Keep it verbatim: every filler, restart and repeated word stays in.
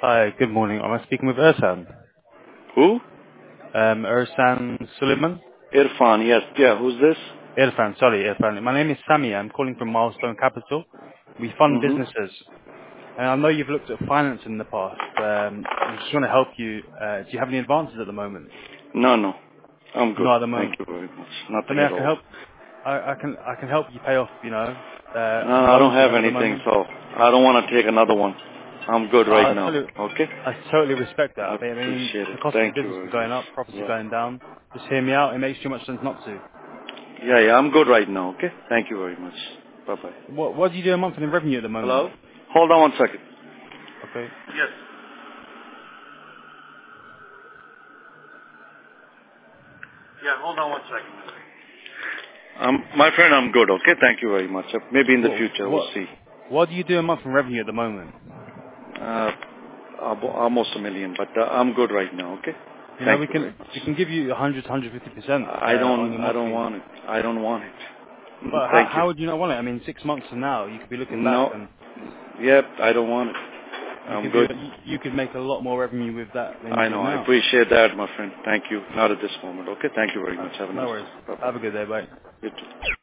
Hi, good morning. Am I speaking with Ersan? Who? Um, Ersan Suleiman? Irfan, yes. Yeah, who's this? Irfan, sorry, Irfan. My name is Sami. I'm calling from Milestone Capital. We fund Mm-hmm. businesses. And I know you've looked at finance in the past. Um, I just want to help you. Uh, do you have any advances at the moment? No, no. I'm good. Not at the Thank moment. you very much. I Nothing mean, I at can all. help. I, I can I can help you pay off, you know, uh, No, some I don't loans you have have at the anything, moment. so I don't want to take another one. I'm good right I now. totally, Okay? I totally respect I that. But I mean, appreciate the it. cost of the Thank you business is very going much. up, profits are Yeah. going down. Just hear me out. It makes too much sense not to. Yeah, yeah, I'm good right now. Okay? Thank you very much. Bye-bye. What What do you do a month in revenue at the moment? Hello? Hold on one second. Okay. Yes. Yeah, hold on one second. Um, my friend, I'm good. Okay? Thank you very much. Uh, Maybe in the What future, we'll What see. What do you do a month in revenue at the moment? Uh, abo- almost a million, but uh, I'm good right now. Okay? You know, Thank we you very can we much. can give you one hundred to one hundred fifty percent uh, I on don't, your I don't monthly. want it. I don't want it. But how Thank you. how would you not want it? I mean, six months from now, you could be looking back No. and Yep, I don't want it. you I'm could be good. you could make a lot more revenue with that than you I would know. I now. appreciate that, my friend. Thank you. Not at this moment. Okay. Thank you very Uh, much. Have a no nice worries. day. Bye bye. Have a good day, bye. You too.